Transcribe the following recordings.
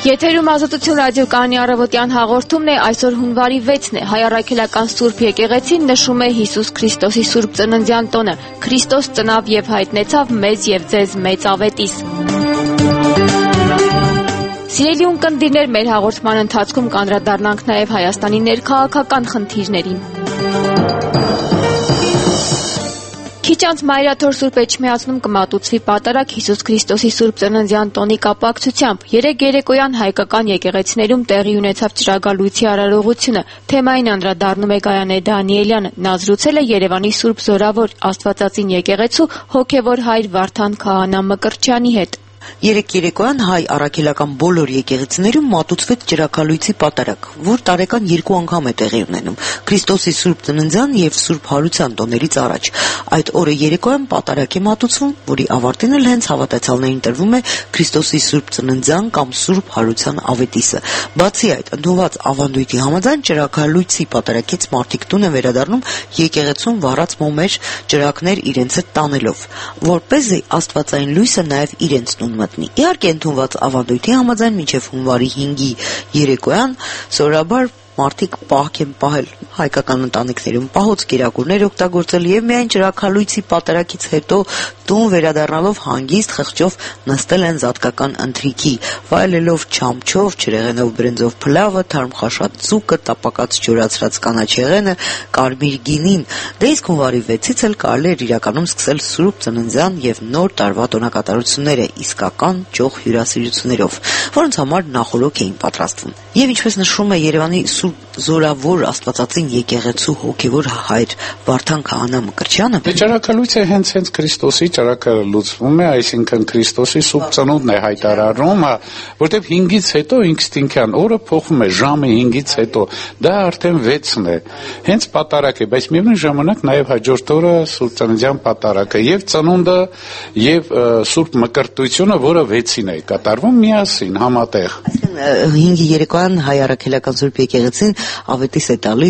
Եթերում Ազատություն ռադիոկայանի առավոտյան հաղորդումն է, այսօր հունվարի 6-ն է, Հայ առաքելական Սուրբ եկեղեցին նշում է Հիսուս Քրիստոսի Սուրբ Ծննդյան տոնը, Քրիստոս ծնավ եւ հայտնեցավ մեզ եւ ձեզ մեծ ավետիս։ Սիրելի ունկնդիրներ, մեր հաղորդման ընթացքում կանդրադառնանք նաեւ Հայաստանի ներքաղաքական խնդիրներին։ Քիչ անց Մայրաթոր Սուրբ Էջմիածնում կմատուցվի պատարագ Հիսուս Քրիստոսի Սուրբ Ծննդյան տոնի կապակցությամբ։ Երեկ երեկոյան հայկական եկեղեցիներում տեղի ունեցավ ճրագալույցի արարողությունը։ Թեմային անդրադառնում է Գայանե Դանիելյանը։ Նա զրուցել է Երևանի Սուրբ Զորավոր Աստվածածին եկեղեցու հոգևոր հայր Վարդան Քահանա Մկրտչյանի հետ։ Երեկ երեկոյան հայ առաքելական բոլոր եկեղեցիներում մատուցվեց ճրագալույցի պատարագ, որ տարեկան 2 անգամ է տեղի ունենում՝ Քրիստոսի Սուրբ Ծննդյան եւ Սուրբ Հարության տոներից առաջ։ Այդ օրը երեկոյան պատարագ է մատուցվում, որի ավարտին էլ հենց հավատացյալներին տրվում է Քրիստոսի Սուրբ Ծննդյան կամ Սուրբ Հարության ավետիսը։ Բացի այդ, ընդունված ավանդույթի համաձայն ճրագալույցի պատարագից մարդիկ տուն են վերադառնում եկեղեցում վառած մոմեր, ճրագներ իրենց հետ տանելով, որպեսզի աստվածային լույսը նաեւ իրենց տուն մտնի։ Իհարկե ընդունված ավանդույթի համաձայն մինչև հունվարի 5-ի երեկոյան սովորաբար մարդիկ պահք են պահել հայկական ընտանիքներում պահոց կերակուրներ օգտագործել եւ միայն ճրագալույցի պատարագից հետո տուն վերադառնալով հանգիստ խղճով նստել են զատկական ընթրիքի, վայելելով չամչով, չրեղենով բրնձով փլավը, թարմխաշատ ձուկը, տապակած ջորացրած կանաչեղենը, կարմիր գինին։ Դե իսկ հունվարի 6-ից էլ կարելի էր իրականում սկսել Սուրբ Ծննդյան եւ Նոր տարվա տոնակատարությունները իսկական ճոխ հյուրասիրություններով, որոնց համար նախօրոք էին պատրաստվում։ Եվ ինչպես նշվում է Երևանի Զորավոր Աստվածածին եկեղեցու հոգևոր հայր Վարդան Քահանա Մկրտչյանը, ճրագալույցը հենց Քրիստոսի ճրագը լուծվում է, այսինքն Քրիստոսի Սուրբ Ծնունդն է հայտարարում, որտեղ 5-ից հետո ինքստինքյան օրը փոխվում է, ժամը 5-ից հետո, դա արդեն 6-ն է, հենց պատարագ է, բայց միևնույն ժամանակ նաև հաջորդ օրը Սուրբ Ծննդյան պատարագը եւ ծնունդը եւ Սուրբ Մկրտությունը, որը 6-ին է կատարվում միասին համատեղ։ 5-ի երեկոյան հայ առաքելական Սուրբ եկեղեցին ավետիս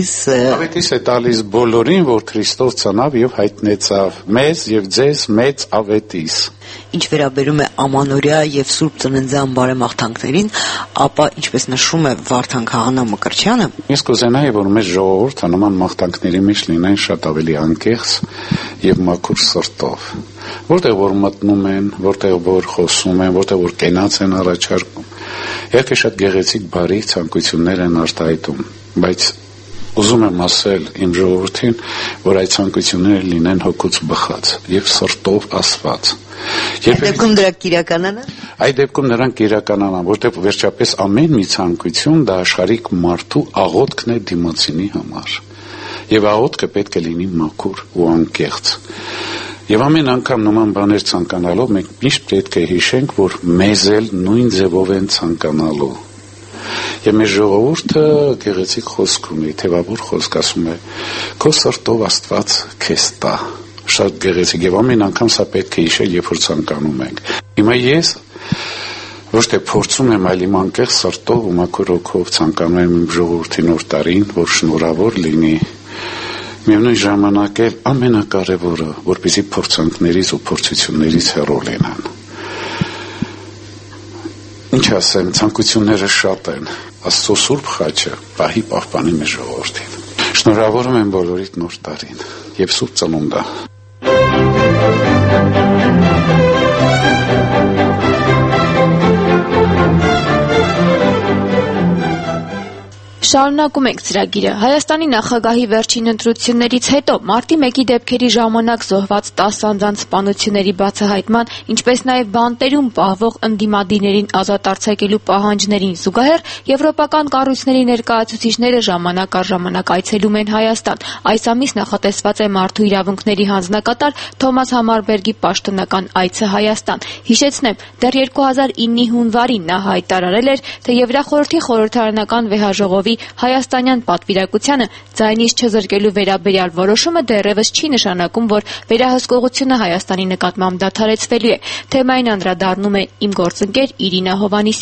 է տալիս բոլորին, որ Քրիստոս ծնավ եւ հայտնեցավ մեզ եւ ձեզ մեծ ավետիս։ Ինչ վերաբերում է ամանորյա եւ Սուրբ Ծննդյան բարեմաղթանքներին, ապա ինչպես նշում է Վարդան Քահանա Մկրտչյանը, ես կուզենայի, որ մեր ժողովուրդը նման մաղթանքների մեջ լինեն շատ ավելի անկեղծ եւ մաքուր սրտով, որտեղ որ մտնում են, որտեղ որ խոսում են, որտեղ որ կենաց են առաջարկում։ Իհարկե շատ գեղեցիկ բարի ցանկություններ են արտահայտում, բայց ուզում եմ ասել իմ ժողովրդին, որ այդ ցանկությունները լինեն հոգուց բխած եւ սրտով ասված։ Այդ դեպքում դրանք կիրականանան։ Այդ դեպքում նրանք կիրականանան, որտեղ վերջապես ամեն մի ցանկություն դա աշխարհիկ մարդու աղոթքն է դիմացինի համար։ Եվ աղոթքը պետք է լինի մաքուր ու անկեղծ։ Եվ ամեն անգամ նման բաներ ցանկանալով մենք միշտ պետք է հիշենք, որ մեզ էլ նույն ձևով են ցանկանալու։ Եվ մեր ժողովուրդը գեղեցիկ խոսք ունի, թևավոր խոսք ասում է. քո սրտով Աստված քեզ տա։ Շատ գեղեցիկ եւ ամեն անգամ սա պետք է հիշել, երբ որ ցանկանում ենք։ Հիմա ես ոչ թե փորձում եմ, այլ իմ անկեղծ սրտով ու մաքուր հոգով ցանկանում եմ իմ ժողովրդի նոր տարին, որ շնորհավոր լինի։ Միևնույն ժամանակ էլ ամենակարևորը, որպեսզի փորձանքներից ու փորձություններից հեռու լինեն։ Ինչ ասեմ, ցանկությունները շատ են, Աստծո Սուրբ խաչը պահի պահպանի մեր ժողովրդին։ Շնորհավորում եմ բոլորիդ նոր տարին եւ Սուրբ Ծնունդը։ Շարունակում ենք ծրագիրը։ Հայաստանի նախագահի վերջին ընտրություններից հետո մարտի 1-ի դեպքերի ժամանակ զոհված 10 անձանց սպանությունների բացահայտման, ինչպես նաև բանտերում պահվող ընդդիմադիրներին ազատ արձակելու պահանջներին զուգահեռ եվրոպական կառույցների ներկայացուցիչները ժամանակ առ ժամանակ այցելում են Հայաստան։ Այս ամիս նախատեսված է մարդու իրավունքների հանձնակատար Թոմաս Համարբերգի պաշտոնական այցը Հայաստան։ Հիշեցնեմ, դեռ 2009-ի հունվարին նա հայտարարել էր, թե Եվրախորհրդի խորհրդարանական վեհաժողովի հայաստանյան պատվիրակությանը ձայնից չզրկելու վերաբերյալ որոշումը դեռևս չի նշանակում, որ վերահսկողությունը Հայաստանի նկատմամբ դադարեցվելու է։ Թեմային անդրադառնում է իմ գործընկեր Իրինա Հովհաննիսյանը։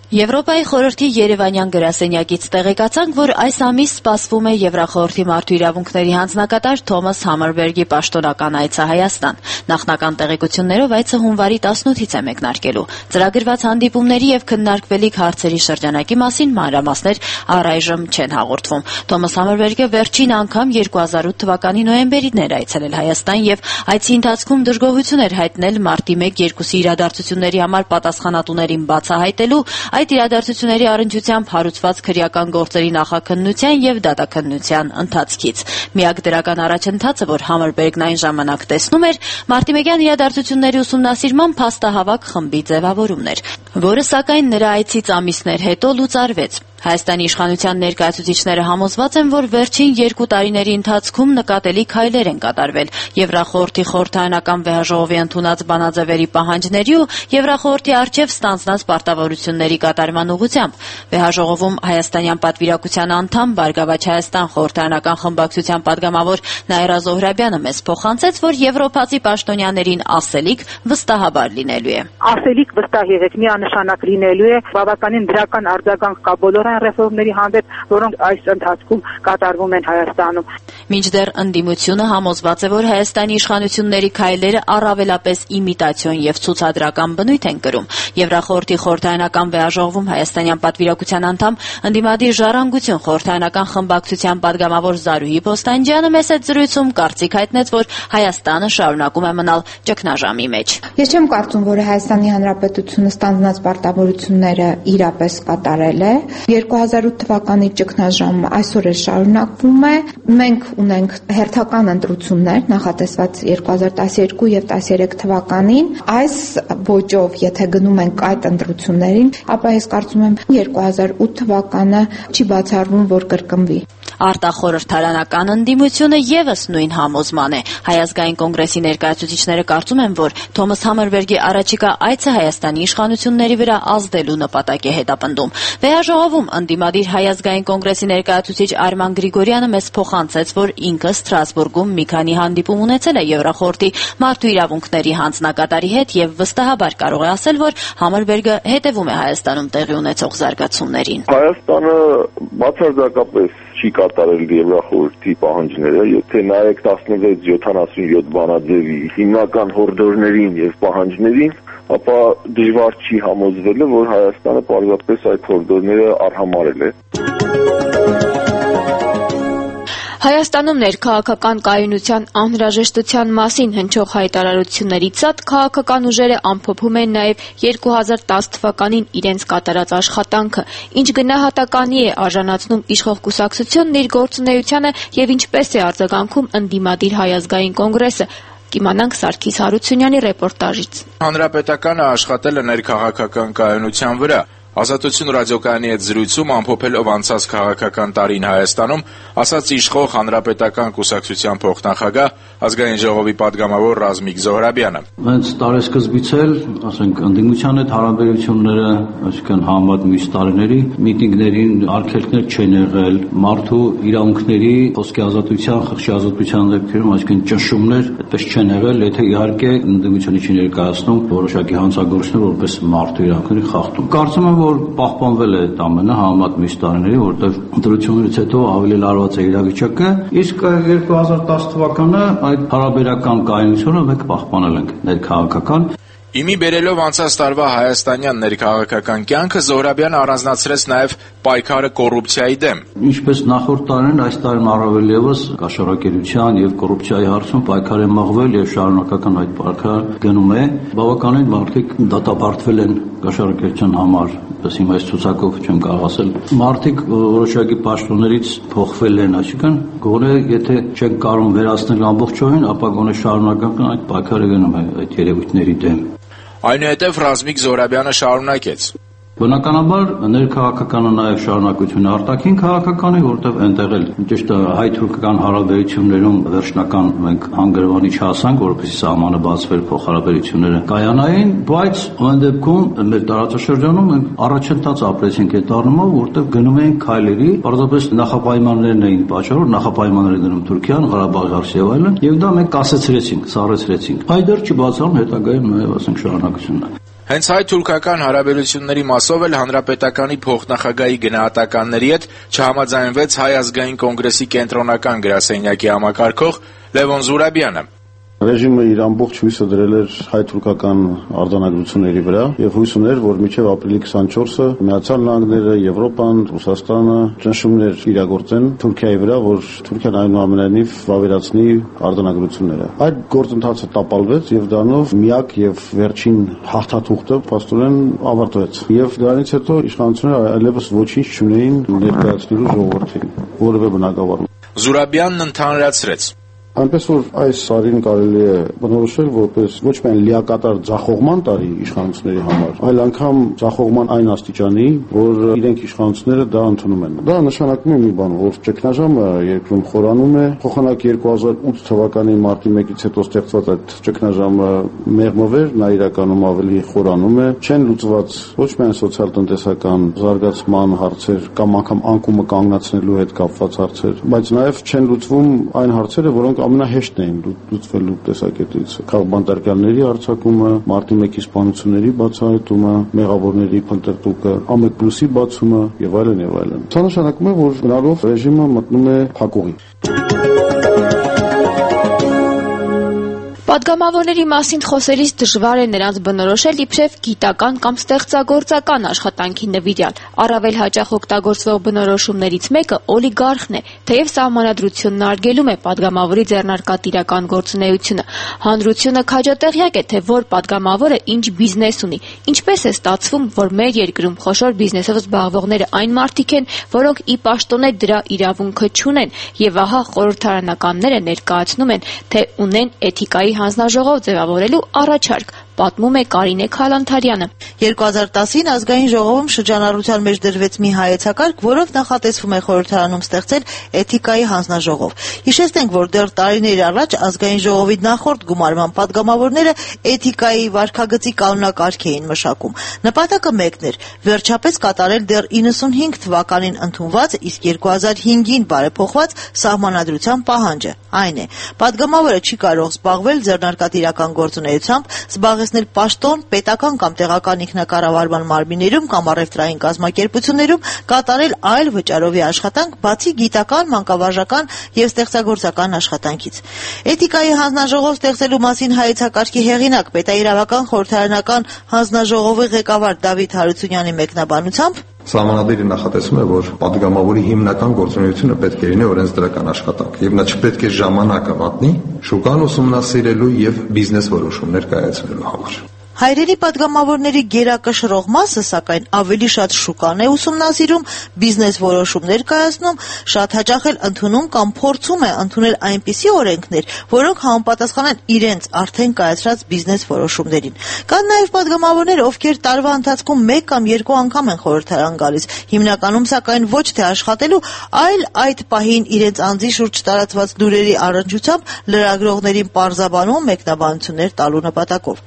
Եվրոպայի խորհրդի Երևանյան գրասենյակից տեղեկացանք, որ այս ամիս սպասվում է Եվրախորհրդի մարդու իրավունքների հանձնակատար Թոմաս Համերբերգի պաշտոնական այցը Հայաստան։ Նախնական տեղեկություններով այցը հունվարի 18-ից է մեկնարկելու։ Ծրագրված հանդիպումների եւ քննարկվելիք հարցերի շրջանակի մասին մանրամասներ առայժմ չեն հաղորդվում։ Թոմաս Համերբերգը վերջին անգամ 2008 թվականի նոյեմբերին էր այցելել Հայաստան եւ այցի ընթացքում դժգոհություն էր հայտնել մարտի 1-2-ի իրադարձությունների համար պատասխանատուներին բացահայտելու, այդ իրադարձությունների առնչությամբ հարուցված քրեական գործերի նախաքննության եւ դատաքննության ընթացքից։ Միակ դրական առաջընթացը, որ Համերբերգն այն ժամանակ տեսնում էր, մարտի 1-յան իրադարձությունների ուսումնասիրման փաստահավաք խմբի ձևավորումն էր, որը սակայն նրա այցից ամիսներ հետո լուծարվեց։ Հայաստանի իշխանության ներկայացուցիչները համոզված են, որ վերջին 2 տարիների ընթացքում նկատելի քայլեր են կատարվել Եվրախորհրդի խորհրդարանական վեհաժողովի ընդունած բանաձևերի պահանջների ու Եվրախորհրդի առջև ստանձնած պարտավորությունների կատարման ուղղությամբ։ Վեհաժողովում հայաստանյան պատվիրակության անդամ Բարգավաճ Հայաստան խորհրդարանական խմբակցության падգամավոր Նաիրա Զոհրաբյանը մեզ փոխանցեց, որ եվրոպացի պաշտոնյաներին ասելիք վստահաբար լինելու է։ Ասելիք վստահ եղեք, միանշանակ լինելու է, բավականին դրական արձագանք կա բոլոր ռեֆորմների հանդեպ, որոնք այս ընթացքում կատարվում են Հայաստանում։ Մինչդեռ ընդդիմությունը համոզված է, որ Հայաստանի իշխանությունների քայլերը առավելապես իմիտացիոն եւ ցուցադրական բնույթ են կրում։ Եվրախորհրդի խորհրդարանական վեհաժողովում հայաստանյան պատվիրակության անդամ ընդդիմադիր ժառանգություն խորհրդարանական խմբակցության падգամավոր Զարուհի Պոստանջյանը մեծ զրույցում կարծիք հայտնեց, որ Հայաստանը շարունակում է մնալ ճգնաժամի մեջ։ Ես չեմ կարծում, որ Հայաստանի Հանրապետությունը ստանձնած պարտավորությունները իրապես կատարել է։ 2008 թվականի ճգնաժամը այսօր էլ շարունակվում է։ Մենք ունենք հերթական ընտրություններ նախատեսված 2012 եւ 2013 թվականին։ Այս ոճով, եթե գնում ենք այդ ընտրություններին, ապա ես կարծում եմ 2008 թվականը չի բացառվում, որ կրկնվի։ Արտախորհրդարանական ընդդիմությունը եւս նույն համոզման է։ Հայազգային կոնգրեսի ներկայացուցիչները կարծում են, որ Թոմաս Համերբերգի առաջիկա այցը Հայաստանի իշխանությունների վրա ազդելու նպատակ է հետապնդում։ Վեհաժողովում ընդդիմադիր Հայազգային կոնգրեսի ներկայացուցիչ Արման Գրիգորյանը մեզ փոխանցեց, որ ինքը Ստրասբուրգում մի քանի հանդիպում ունեցել է Եվրախորհրդի մարդու իրավունքների հանձնակատարի հետ եւ վստահաբար կարող է ասել, որ Համերբերգը հետևում է Հայաստանում տեղի ունեցող զարգացումներին։ Հայաստանը բացարձակապես չի կատարել Եվրախորհրդի պահանջները, եթե նայեք 16-77 բանաձևի հիմնական հորդորներին եւ պահանջներին, ապա դժվար չի համոզվելը, որ Հայաստանը պարզապես այդ հորդորները արհամարել է։ Հայաստանում ներքաղաքական կայունության անհրաժեշտության մասին հնչող հայտարարություններից զատ քաղաքական ուժերը ամփոփում են նաև 2010 թվականին իրենց կատարած աշխատանքը, ինչ գնահատականի է արժանացնում իշխող կուսակցությունն իր գործունեությանը եւ ինչպես է արձագանքում ընդդիմադիր Հայազգային կոնգրեսը։ Կիմանանք Սարգիս Հարությունյանի ռեպորտաժից։ Հանրապետականը աշխատել է ներքաղաքական կայունության վրա։ Ազատություն ռադիոկայանի հետ զրույցում ամփոփելով անցած քաղաքական տարին Հայաստանում, ասաց իշխող հանրապետական կուսակցության փոխնախագահ ազգային ժողովի падգամավոր Ռազմիկ Զոհրաբյանը։ Հենց տարեսկզբից էլ, ասենք, ընդդիմության հետ հարաբերությունները, այսինքն համեմատ մյուս տարիների միտինգներին արգելքներ չեն եղել, մարդու իրավունքների, խոսքի ազատության, խղճի ազատության դեպքերում, այսինքն ճնշումներ այդպես չեն եղել, եթե իհարկե ընդդիմությունը չի ներկայացնում որոշակի հանցագործներ որպես մարդու իրավունքների խախտում։ Կարծում եմ, որ պահպանվել է այդ ամենը համեմատ մյուս տարիների, որտեղ ընտրություններից հետո ավելի լարված է իրավիճակը, իսկ 2010 թվականը այդ հարաբերական կայունությունը մենք պահպանել ենք ներքաղաքական։ Իմի բերելով անցած տարվա հայաստանյան ներքաղաքական կյանքը Զոհրաբյանը առանձնացրեց նաև պայքարը կոռուպցիայի դեմ։ Ինչպես նախորդ տարին, այս տարին առավել եւս կաշառակերության եւ կոռուպցիայի հարցում պայքար է մղվել եւ շարունակական այդ պայքարը գնում է։ Բավականին մարդիկ դատապարտվել են կաշառակերության համար, ըստ հիմա այս ցուցակով չեմ կարող ասել։ Մարդիկ որոշակի պաշտոններից փոխվել են, այսինքն գոնե եթե չեն կարող վերացնել ամբողջովին, ապա գոնե շարունակական այդ պայքարը գնում է այդ երևույթների դեմ։ Այնուհետև Ռազմիկ Զոհրաբյանը շարունակեց. Բնականաբար ներքաղաքականը նաև շարունակություն արտաքին քաղաքականի, որտեղ այնտեղ էլ ճիշտ հայ-թուրքական հարաբերություններում վերջնական մենք հանգրվանի չհասանք, որովհետեւ սահմանը բացվել փոխհարաբերությունները կայանային, բայց այն դեպքում մեր տարածաշրջանում մենք առաջընթաց ապրեցինք այդ առումով, որտեղ գնում էին քայլերի, պարզապես նախապայմաններն էին պատճառով, նախապայմաններ դնում Թուրքիան, Ղարաբաղի հարցը եւ այլն, եւ դա մենք կասեցրեցինք, սառեցրեցինք։ Այդեր չբացառում հետագայում նաև ասենք շարունակությունն է։ Հենց հայ-թուրքական հարաբերությունների մասով էլ հանրապետականի փոխնախագահի գնահատականների հետ չհամաձայնվեց Հայ ազգային կոնգրեսի կենտրոնական գրասենյակի համակարգող Լևոն Զուրաբյանը։ Ռեժիմը իր ամբողջ հույսը դրել էր հայ-թուրքական արձանագրությունների վրա եւ հույս ուներ, որ մինչեւ ապրիլի 24-ը Միացյալ Նահանգները, Եվրոպան, Ռուսաստանը ճնշումներ իրագործեն Թուրքիայի վրա, որ Թուրքիան այնուամենայնիվ վավերացնի արձանագրությունները։ Այդ գործընթացը տապալվեց եւ դրանով միակ եւ վերջին հաղթաթուղթը փաստորեն ավարտվեց։ Եվ դրանից հետո իշխանությունները այլևս ոչինչ չունեին ներկայացնելու ժողովրդին, որևէ բնակավար։ Զուրաբյանն ընդհանրացրեց. Այնպես որ այս տարին կարելի է բնորոշել որպես ոչ միայն լիակատար ձախողման տարի իշխանությունների համար, այլ անգամ ձախողման այն աստիճանի, որ իրենք իշխանությունները դա ընդունում են։ Դա նշանակում է մի բան, որ ճգնաժամը երկրում խորանում է, փոխանակ 2008 թվականի մարտի 1-ից հետո ստեղծված այդ ճգնաժամը մեղմով էր, նա իրականում ավելի խորանում է, չեն լուծված ոչ միայն սոցիալ-տնտեսական զարգացման հարցեր կամ անգամ անկումը կանգնացնելու հետ կապված հարցեր, բայց նաև չեն լուծվում այն հարցերը, որոնք ամենահեշտն էին լուծվելու տեսակետից քաղբանտարկյալների արձակումը, մարտի 1-ի սպանությունների բացահայտումը, մեղավորների փնտրտուքը, ԱՄԿ+-ի բացումը եւ այլն եւ այլն։ Դա նշանակում է, որ գնալով ռեժիմը մտնում է փակուղի։ Պատգամավորների մասին խոսելիս դժվար է նրանց բնորոշել իբրև գիտական կամ ստեղծագործական աշխատանքի նվիրյալ։ Առավել հաճախ օգտագործվող բնորոշումներից մեկը օլիգարխն է, թեև սահմանադրությունն արգելում է պատգամավորի ձեռնարկատիրական գործունեությունը։ Հանրությունը քաջատեղյակ է, թե որ պատգամավորը ինչ բիզնես ունի։ Ինչպես է ստացվում, որ մեր երկրում խոշոր բիզնեսով զբաղվողները այն մարդիկ են, որոնք ի պաշտոնե դրա իրավունքը չունեն, եւ ահա խորհրդարանականները ներկայացնում են, թե ունեն էթիկայի հանձնաժողով ձևավորելու առաջարկ, պատմում է Կարինե Քալանթարյանը։ 2010-ին ազգային ժողովում շրջանառության մեջ դրվեց մի հայեցակարգ, որով նախատեսվում է խորհրդարանում ստեղծել էթիկայի հանձնաժողով։ Հիշեցնենք, որ դեռ տարիներ առաջ ազգային ժողովի նախորդ գումարման պատգամավորները էթիկայի վարքագծի կանոնակարգ էին մշակում։ Նպատակը մեկն էր՝ վերջապես կատարել դեռ 95 թվականին ընդունված, իսկ 2005-ին բարեփոխված սահմանադրության պահանջը։ Այն է, պատգամավորը չի կարող զբաղվել ձեռնարկատիրական գործունեությամբ, զբաղեցնել պաշտոն, պետական կամ տեղական ինքնակառավարման մարմիններում կամ առևտրային կազմակերպություններում, կատարել այլ վճարովի աշխատանք, բացի գիտական, մանկավարժական եւ ստեղծագործական աշխատանքից։ Էթիկայի հանձնաժողով ստեղծելու մասին հայեցակարգի հեղինակ, պետաիրավական խորհրդարանական հանձնաժողովի ղեկավար Դավիթ Հարությունյանի մեկնաբանությամբ Սահմանադրի նախատեսում է, որ պատգամավորի հիմնական գործունեությունը պետք է լինի օրենսդրական աշխատանք, եւ նա չպետք է ժամանակը վատնի շուկան ուսումնասիրելու եւ բիզնես որոշումներ կայացնելու համար։ Հայրենի պատգամավորների գերակշռող մասը, սակայն, ավելի շատ շուկան է ուսումնասիրում, բիզնես որոշումներ կայացնում, շատ հաճախ էլ ընդունում կամ փորձում է ընդունել այնպիսի օրենքներ, որոնք համապատասխանեն իրենց արդեն կայացրած բիզնես որոշումներին։ Կան նաև պատգամավորներ, ովքեր տարվա ընթացքում 1 կամ 2 անգամ են խորհրդարան գալիս, հիմնականում սակայն ոչ թե աշխատելու, այլ այդ պահին իրենց անձի շուրջ տարածված լուրերի առնչությամբ լրագրողներին պարզաբանում մեկնաբանություններ տալու նպատակով։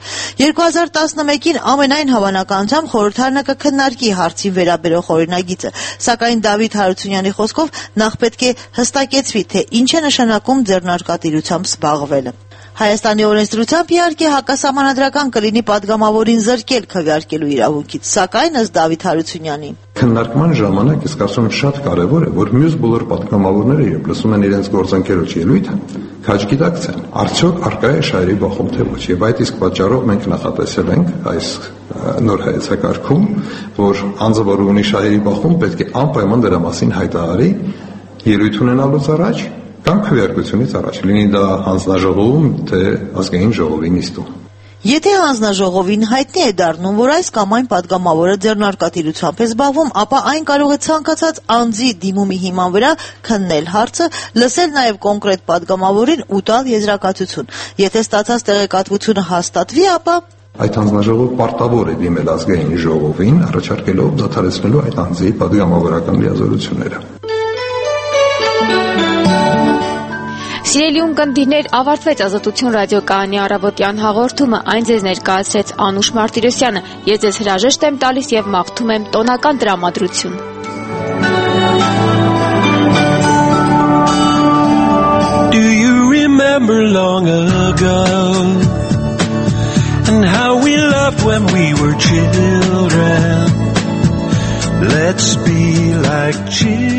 2011-ին ամենայն հավանականությամբ խորհրդարանը կքննարկի հարցին վերաբերող օրինագիծը, սակայն Դավիթ Հարությունյանի խոսքով նախ պետք է հստակեցվի, թե ինչ է նշանակում ձեռնարկատիրությամբ զբաղվելը։ Հայաստանի օրենսդրությամբ իհարկե հակասահմանադրական կլինի պատգամավորին զրկել քվեարկելու իրավունքից, սակայն ըստ Դավիթ Հարությունյանի քննարկման ժամանակ իսկ ասում եմ շատ կարևոր է, որ մյուս բոլոր պատգամավորները երբ լսում են իրենց գործընկերոջ ելույթը, քաջ գիտակցեն, արդյոք արկա է շահերի բախում թե ոչ, եւ այդ իսկ պատճառով մենք նախատեսել ենք այս նոր հայեցակարգում, որ անձը, որ ունի շահերի բախում, պետք է անպայման դրա մասին հայտարարի ելույթ ունենալուց առաջ կամ քվեարկությունից առաջ, լինի դա հանձնաժողովում, թե ազգային ժողովի նիստում։ Եթե հանձնաժողովին հայտնի է դառնում, որ այս կամ այն պատգամավորը ձեռնարկատիրությամբ է զբաղվում, ապա այն կարող է ցանկացած անձի դիմումի հիման վրա քննել հարցը, լսել նաև կոնկրետ պատգամավորին ու տալ եզրակացություն։ Եթե ստացած տեղեկատվությունը հաստատվի, ապա այդ հանձնաժողովը պարտավոր է դիմել ազգային ժողովին, առաջարկելով դադարեցնելու այդ անձի պատգամավորական լիազորությունները։ Սիրելի ունկնդիրներ, ավարտվեց Ազատություն ռադիոկայանի առավոտյան հաղորդումը, այն ձեզ ներկայացրեց Անուշ Մարտիրոսյանը, ես ձեզ հրաժեշտ եմ տալիս և մաղթում եմ տոնական տրամադրություն։ Do you remember long ago and how we loved when we were children. Let's be like children.